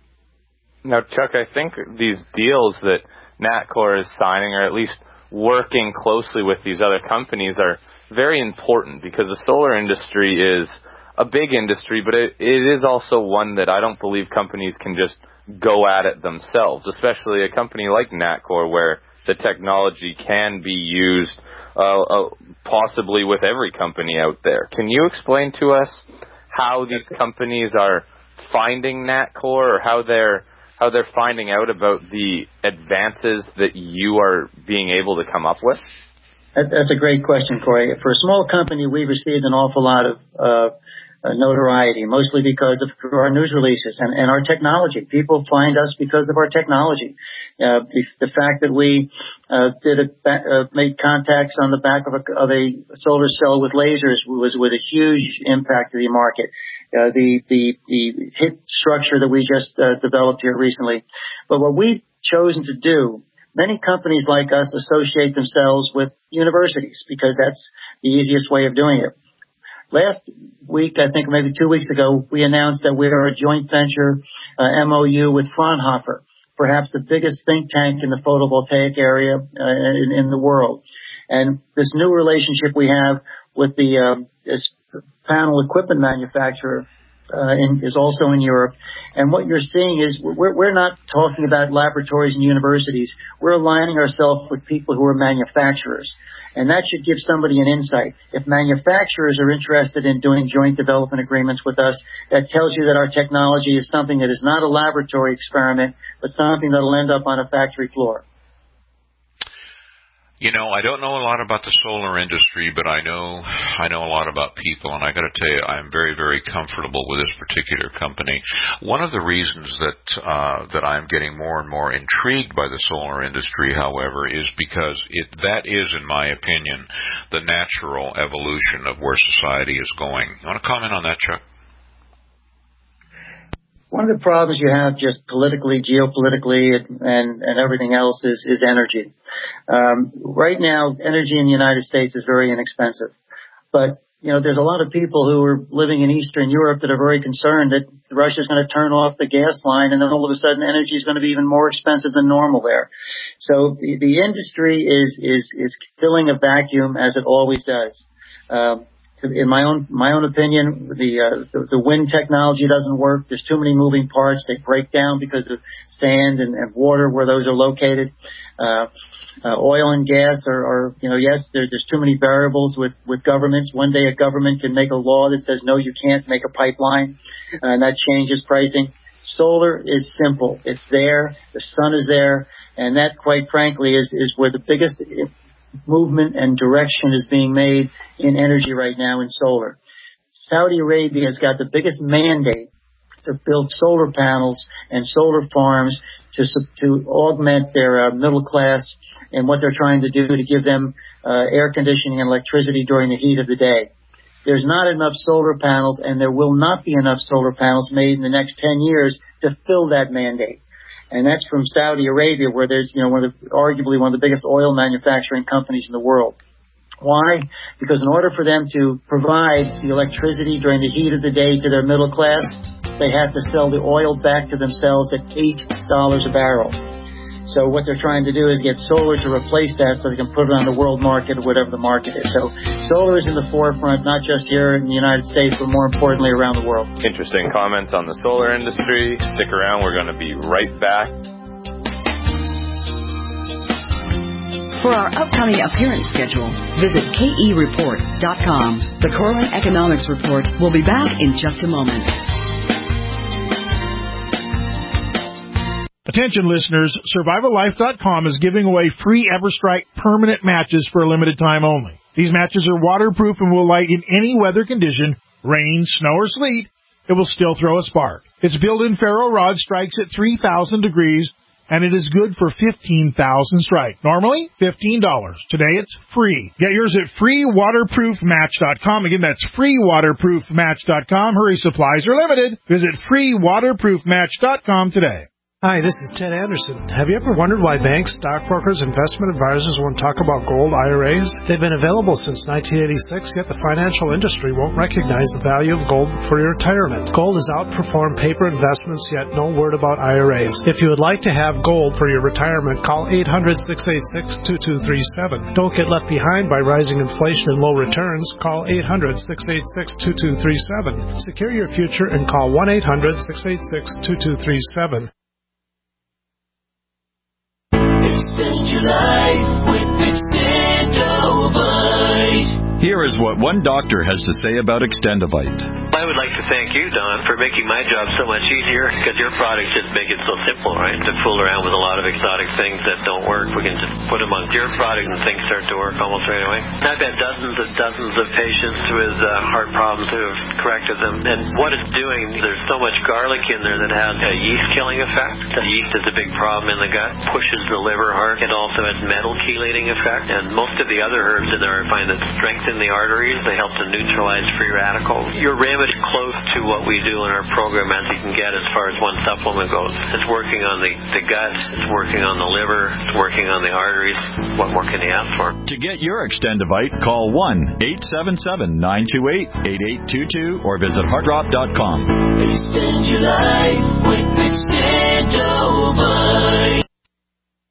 Now, Chuck, I think these deals that Natcor is signing, or at least working closely with these other companies, are very important because the solar industry is a big industry, but it, it is also one that I don't believe companies can just go at it themselves, especially a company like Natcor where the technology can be used uh, uh, possibly with every company out there. Can you explain to us how these companies are finding Natcor, or how they're how they're finding out about the advances that you are being able to come up with? That's a great question, Corey. For a small company, we've received an awful lot of uh, notoriety, mostly because of our news releases and, and our technology. People find us because of our technology. Uh, the, the fact that we uh, did a, uh, made contacts on the back of a, of a solar cell with lasers was was a huge impact to the market. Uh, the the the H I T structure that we just uh, developed here recently. But what we've chosen to do, many companies like us associate themselves with universities because that's the easiest way of doing it. Last week, I think maybe two weeks ago, we announced that we are a joint venture uh, M O U with Fraunhofer. perhaps the biggest think tank in the photovoltaic area uh, in, in the world. And this new relationship we have with the uh, this panel equipment manufacturer uh, in, is also in Europe. And what you're seeing is we're, we're not talking about laboratories and universities. We're aligning ourselves with people who are manufacturers. And that should give somebody an insight. If manufacturers are interested in doing joint development agreements with us, that tells you that our technology is something that is not a laboratory experiment, but something that will end up on a factory floor. You know, I don't know a lot about the solar industry, but I know I know a lot about people, and I got to tell you, I'm very, very comfortable with this particular company. One of the reasons that uh, that I'm getting more and more intrigued by the solar industry, however, is because it that is, in my opinion, the natural evolution of where society is going. You want to comment on that, Chuck? One of the problems you have just politically, geopolitically, and, and everything else is, is energy. Um, right now, energy in the United States is very inexpensive. But, you know, there's a lot of people who are living in Eastern Europe that are very concerned that Russia's going to turn off the gas line, and then all of a sudden energy is going to be even more expensive than normal there. So the, the industry is, is, is filling a vacuum as it always does. Um, In my own my own opinion, the, uh, the the wind technology doesn't work. There's too many moving parts. They break down because of sand and, and water where those are located. Uh, uh, oil and gas are, are you know, yes, there, there's too many variables with, with governments. One day a government can make a law that says, no, you can't make a pipeline, uh, and that changes pricing. Solar is simple. It's there. The sun is there. And that, quite frankly, is, is where the biggest movement and direction is being made in energy right now in solar. Saudi Arabia has got the biggest mandate to build solar panels and solar farms to to augment their uh, middle class and what they're trying to do to give them uh, air conditioning and electricity during the heat of the day. There's not enough solar panels, and there will not be enough solar panels made in the next ten years to fill that mandate. And that's from Saudi Arabia, where there's, you know, one of the, arguably one of the biggest oil manufacturing companies in the world. Why? Because in order for them to provide the electricity during the heat of the day to their middle class, they have to sell the oil back to themselves at eight dollars a barrel. So what they're trying to do is get solar to replace that so they can put it on the world market or whatever the market is. So solar is in the forefront, not just here in the United States, but more importantly around the world. Interesting comments on the solar industry. Stick around. We're going to be right back. For our upcoming appearance schedule, visit K E report dot com. The Corlin Economics Report will be back in just a moment. Attention listeners, survival life dot com is giving away free EverStrike permanent matches for a limited time only. These matches are waterproof and will light in any weather condition, rain, snow, or sleet. It will still throw a spark. Its built-in ferro rod strikes at three thousand degrees, and it is good for fifteen thousand strike. Normally, fifteen dollars. Today, it's free. Get yours at free waterproof match dot com. Again, that's free waterproof match dot com. Hurry, supplies are limited. Visit free waterproof match dot com today. Hi, this is Ted Anderson. Have you ever wondered why banks, stockbrokers, investment advisors won't talk about gold I R As? They've been available since nineteen eighty-six, yet the financial industry won't recognize the value of gold for your retirement. Gold has outperformed paper investments, yet no word about I R As. If you would like to have gold for your retirement, call eight hundred, six eight six, two two three seven. Don't get left behind by rising inflation and low returns. Call eight hundred, six eight six, two two three seven. Secure your future and call one eight hundred, six eight six, two two three seven. Extend your life with Extendovite. Here is what one doctor has to say about Extendovite. I would like to thank you, Don, for making my job so much easier, because your products just make it so simple, right? To fool around with a lot of exotic things that don't work, we can just put them on your product and things start to work almost right away. I've had dozens and dozens of patients with uh, heart problems who have corrected them, and what it's doing, there's so much garlic in there that has a yeast-killing effect. The yeast is a big problem in the gut, pushes the liver hard. It also has metal chelating effect, and most of the other herbs in there I find that strengthen the arteries. They help to neutralize free radicals. Your remedy close to what we do in our program as you can get as far as one supplement goes. It's working on the, the gut, it's working on the liver, it's working on the arteries. What more can you ask for? To get your Extendovite, call one eight seven seven, nine two eight, eight eight two two or visit heart drop dot com. Extend your life with Extendovite.